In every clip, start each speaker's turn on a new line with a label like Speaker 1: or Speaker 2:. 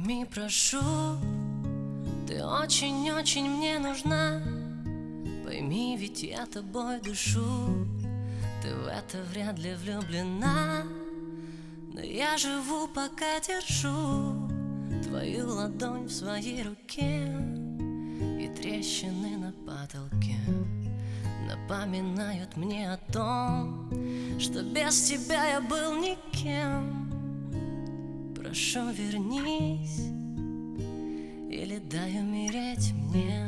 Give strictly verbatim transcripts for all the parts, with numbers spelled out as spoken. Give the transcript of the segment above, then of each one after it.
Speaker 1: Пойми, прошу, ты очень-очень мне нужна. Пойми, ведь я тобой дышу. Ты в это вряд ли влюблена, но я живу, пока держу твою ладонь в своей руке. И трещины на потолке напоминают мне о том, что без тебя я был никем. Прошу, вернись, или дай умереть мне.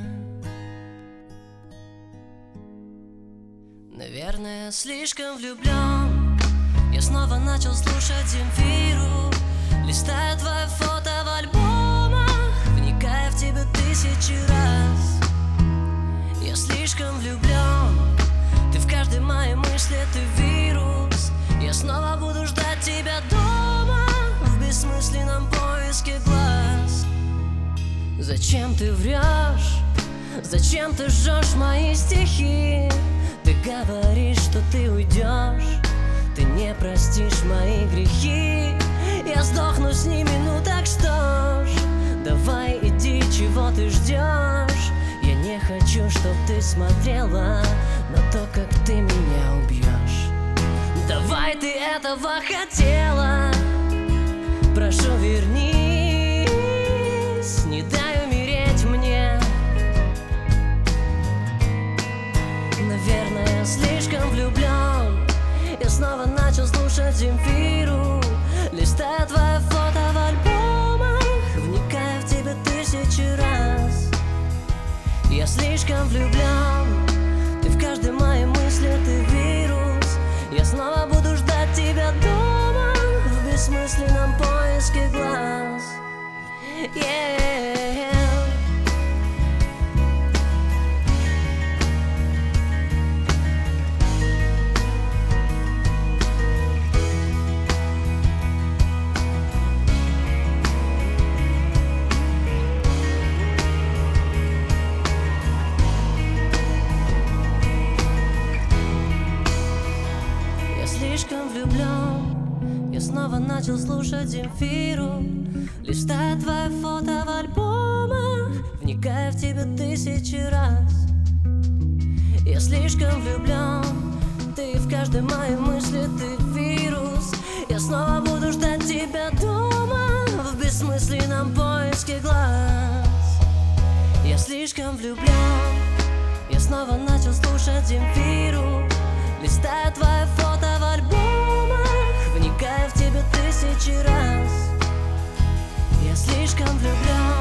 Speaker 1: Наверное, слишком влюблен. Я снова начал слушать Земфиру, листая твои фото в альбомах, вникая в тебя тысячи раз. Я слишком влюблен. Ты в каждой моей мысли, ты вирус. Я снова буду ждать тебя дома, в бессмысленном поиске глаз. Зачем ты врешь? Зачем ты жжешь мои стихи? Ты говоришь, что ты уйдешь, ты не простишь мои грехи. Я сдохну с ними, ну так что ж, давай иди, чего ты ждешь? Я не хочу, чтоб ты смотрела на то, как ты меня убьешь. Давай, ты этого хотела. Прошу, вернись, не дай умереть мне. Наверное, я слишком влюблен. Я снова начал слушать Земфиру, листая твои фото в альбомах, вникая в тебя тысячи раз. Я слишком влюблен. Ты в каждой моей мысли, ты вирус. Я снова буду ждать тебя дома, в бессмысленном поиске глаз. Yeah. Слишком влюблен. Я снова начал слушать Земфиру, листая твои фото в альбомах, вникая в тебя тысячи раз. Я слишком влюблен. Ты в каждой моей мысли, ты вирус. Я снова буду ждать тебя дома, в бессмысленном поиске глаз. Я слишком влюблен. Я снова начал слушать Земфиру, листая твои фото в альбомах, вникая в тебя тысячи раз. Я слишком влюблен.